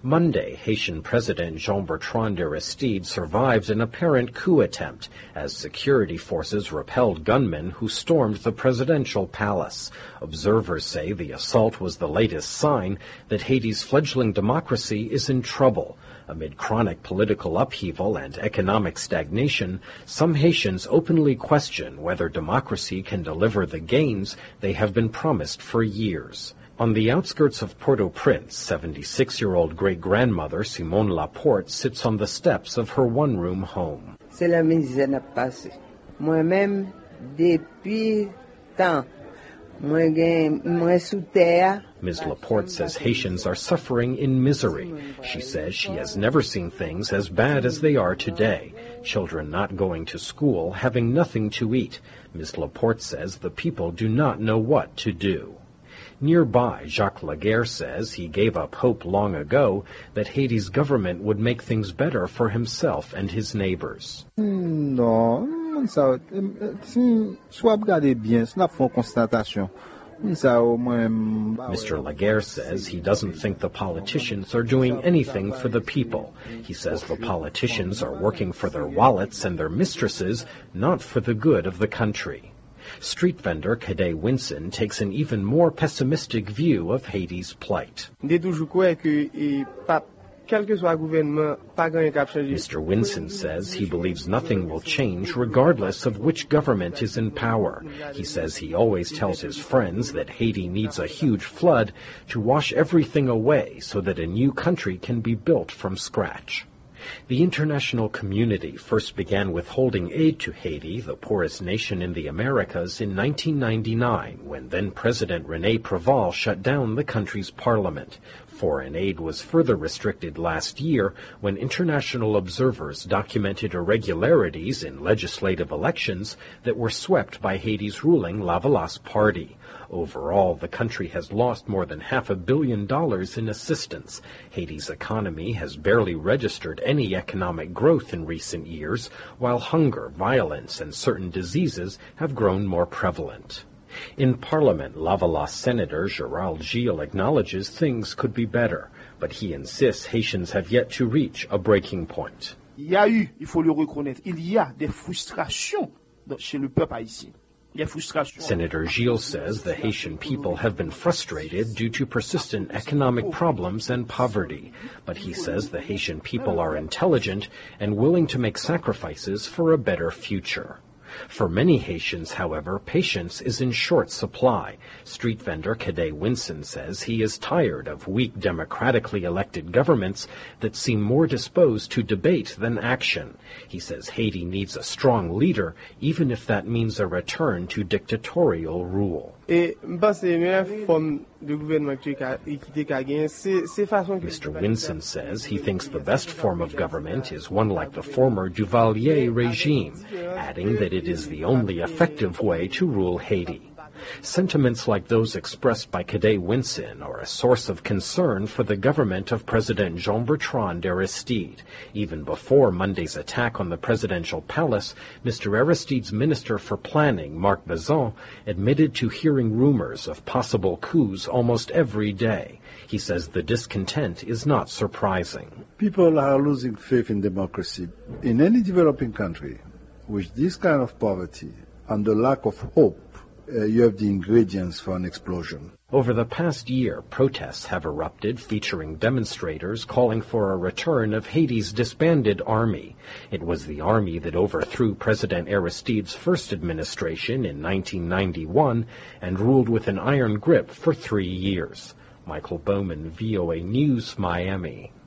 Monday, Haitian President Jean-Bertrand Aristide survived an apparent coup attempt as security forces repelled gunmen who stormed the presidential palace. Observers say the assault was the latest sign that Haiti's fledgling democracy is in trouble. Amid chronic political upheaval and economic stagnation, some Haitians openly question whether democracy can deliver the gains they have been promised for years. On the outskirts of Port-au-Prince, 76-year-old great-grandmother Simone Laporte sits on the steps of her one-room home. C'est la misère n'a passé. Moi-même, depuis temps, moi sous terre. Ms. Laporte says Haitians are suffering in misery. She says she has never seen things as bad as they are today. Children not going to school, having nothing to eat. Ms. Laporte says the people do not know what to do. Nearby, Jacques Laguerre says he gave up hope long ago that Haiti's government would make things better for himself and his neighbors. Mr. Laguerre says he doesn't think the politicians are doing anything for the people. He says the politicians are working for their wallets and their mistresses, not for the good of the country. Street vendor Cadet Winson takes an even more pessimistic view of Haiti's plight. Mr. Winson says he believes nothing will change regardless of which government is in power. He says he always tells his friends that Haiti needs a huge flood to wash everything away so that a new country can be built from scratch. The international community first began withholding aid to Haiti, the poorest nation in the Americas, in 1999, when then-President René Préval shut down the country's parliament. Foreign aid was further restricted last year when international observers documented irregularities in legislative elections that were swept by Haiti's ruling Lavalas party. Overall, the country has lost more than $500 million in assistance. Haiti's economy has barely registered any economic growth in recent years, while hunger, violence, and certain diseases have grown more prevalent. In Parliament, Lavalas Senator Gérald Gilles acknowledges things could be better, but he insists Haitians have yet to reach a breaking point. Il faut le reconnaître, il y a des frustrations chez le peuple haïtien. Senator Gilles says the Haitian people have been frustrated due to persistent economic problems and poverty, but he says the Haitian people are intelligent and willing to make sacrifices for a better future. For many Haitians, however, patience is in short supply. Street vendor Cadet Winson says he is tired of weak democratically elected governments that seem more disposed to debate than action. He says Haiti needs a strong leader, even if that means a return to dictatorial rule. Mr. Winson says he thinks the best form of government is one like the former Duvalier regime, adding that it is the only effective way to rule Haiti. Sentiments like those expressed by Cadet Winson are a source of concern for the government of President Jean-Bertrand Aristide. Even before Monday's attack on the presidential palace, Mr. Aristide's Minister for Planning, Marc Bazin, admitted to hearing rumors of possible coups almost every day. He says the discontent is not surprising. People are losing faith in democracy. In any developing country, with this kind of poverty and the lack of hope, you have the ingredients for an explosion. Over the past year, protests have erupted featuring demonstrators calling for a return of Haiti's disbanded army. It was the army that overthrew President Aristide's first administration in 1991 and ruled with an iron grip for 3 years. Michael Bowman, VOA News, Miami.